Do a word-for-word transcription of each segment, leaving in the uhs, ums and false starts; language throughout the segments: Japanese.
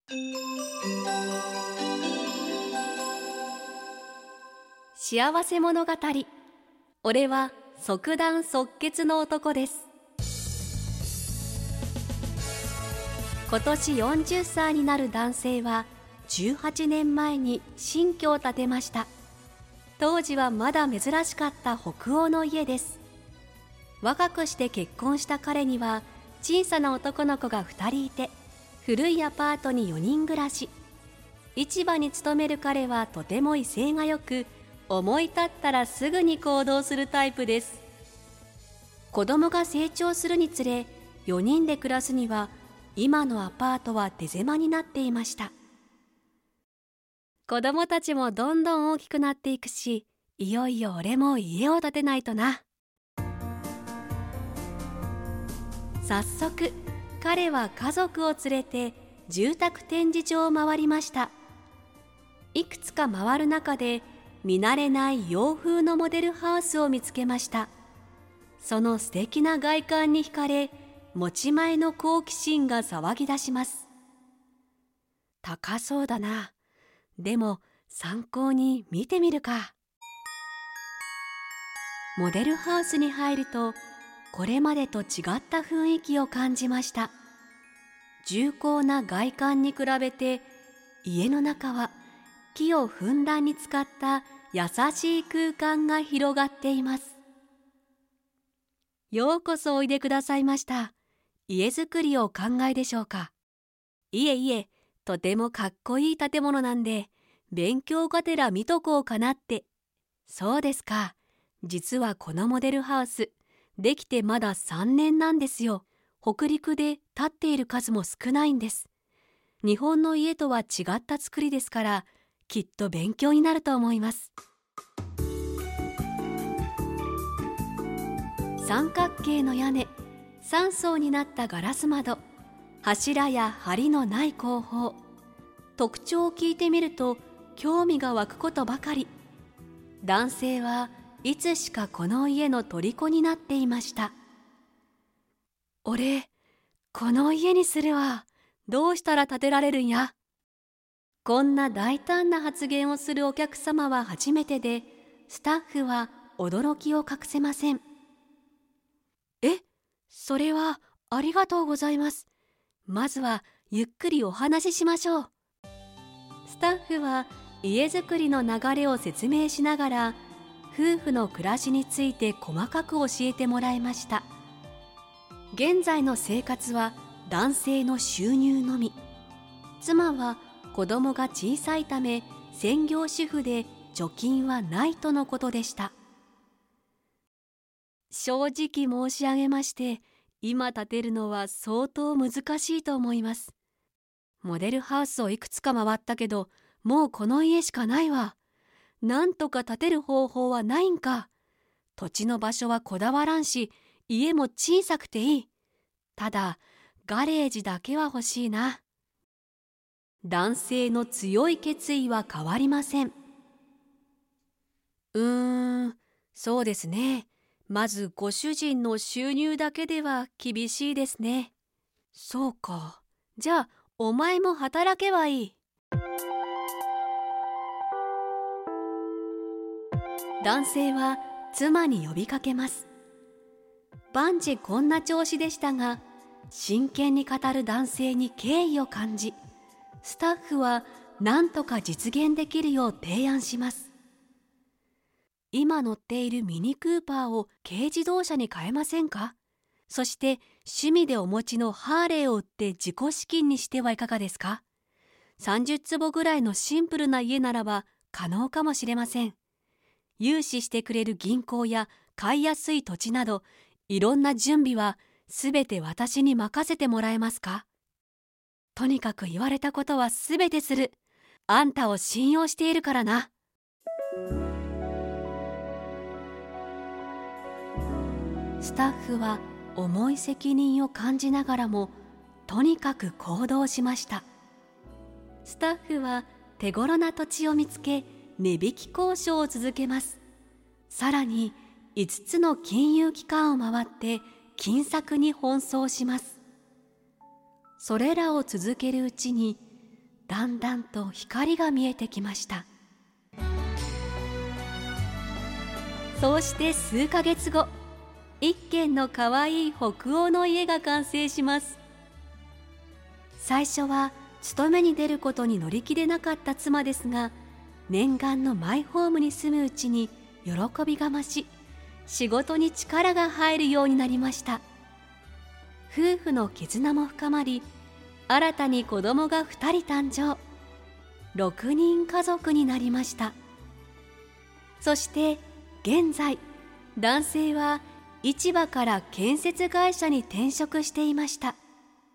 幸せ物語。俺は即断即決の男です。今年よんじゅっさいになる男性はじゅうはちねんまえに新居を建てました。当時はまだ珍しかった北欧の家です。若くして結婚した彼には小さな男の子がふたりいて、古いアパートによにん暮らし。市場に勤める彼はとても威勢がよく、思い立ったらすぐに行動するタイプです。子供が成長するにつれ、よにんで暮らすには今のアパートは手狭になっていました。子供たちもどんどん大きくなっていくし、いよいよ俺も家を建てないとな。早速彼は家族を連れて住宅展示場を回りました。いくつか回る中で見慣れない洋風のモデルハウスを見つけました。その素敵な外観に惹かれ、持ち前の好奇心が騒ぎ出します。高そうだな。でも参考に見てみるか。モデルハウスに入ると、これまでと違った雰囲気を感じました。重厚な外観に比べて、家の中は木をふんだんに使った優しい空間が広がっています。ようこそおいでくださいました。家づくりをお考えでしょうか。いえいえ、とてもかっこいい建物なんで、勉強がてら見とこうかなって。そうですか。実はこのモデルハウス、できてまださんねんなんですよ。北陸で建っている数も少ないんです。日本の家とは違った作りですから、きっと勉強になると思います。三角形の屋根、さん層になったガラス窓、柱や梁のない工法。特徴を聞いてみると興味が湧くことばかり。男性はいつしかこの家の虜になっていました。俺、この家にするわ。どうしたら建てられるんや。こんな大胆な発言をするお客様は初めてで、スタッフは驚きを隠せません。え、それはありがとうございます。まずはゆっくりお話ししましょう。スタッフは家づくりの流れを説明しながら、夫婦の暮らしについて細かく教えてもらいました。現在の生活は男性の収入のみ。妻は子供が小さいため専業主婦で貯金はないとのことでした。正直申し上げまして、今建てるのは相当難しいと思います。モデルハウスをいくつか回ったけど、もうこの家しかないわ。なんとか建てる方法はないんか。土地の場所はこだわらんし、家も小さくていい。ただ、ガレージだけは欲しいな。男性の強い決意は変わりません。うーん、そうですね。まずご主人の収入だけでは厳しいですね。そうか。じゃあ、お前も働けばいい。男性は妻に呼びかけます。万事こんな調子でしたが、真剣に語る男性に敬意を感じ、スタッフは何とか実現できるよう提案します。今乗っているミニクーパーを軽自動車に変えませんか？そして趣味でお持ちのハーレーを売って自己資金にしてはいかがですか？さんじゅっつぼぐらいのシンプルな家ならば可能かもしれません。融資してくれる銀行や買いやすい土地など、いろんな準備はすべて私に任せてもらえますか？とにかく言われたことはすべてする。あんたを信用しているからな。スタッフは重い責任を感じながらも、とにかく行動しました。スタッフは手頃な土地を見つけ、値引き交渉を続けます。さらにいつつの金融機関を回って金策に奔走します。それらを続けるうちに、 だんだんと光が見えてきました。そうして数ヶ月後、一軒のかわいい北欧の家が完成します。最初は勤めに出ることに乗り気でなかった妻ですが、念願のマイホームに住むうちに喜びが増し、仕事に力が入るようになりました。夫婦の絆も深まり、新たに子供がふたり誕生。ろくにん家族になりました。そして現在、男性は市場から建設会社に転職していました。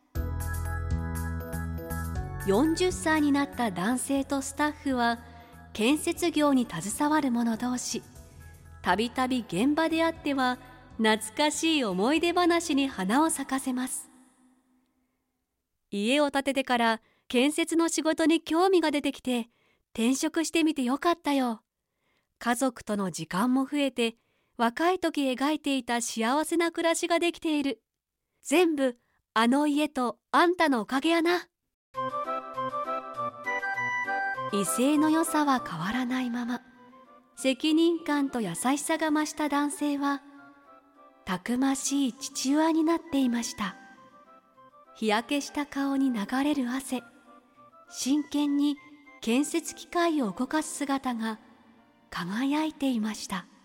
よんじゅっさいになった男性とスタッフは建設業に携わる者同士、たびたび現場であっては懐かしい思い出話に花を咲かせます。家を建ててから建設の仕事に興味が出てきて、転職してみてよかったよ。家族との時間も増えて、若い時描いていた幸せな暮らしができている。全部あの家とあんたのおかげやな。威勢の良さは変わらないまま、責任感と優しさが増した男性はたくましい父親になっていました。日焼けした顔に流れる汗、真剣に建設機械を動かす姿が輝いていました。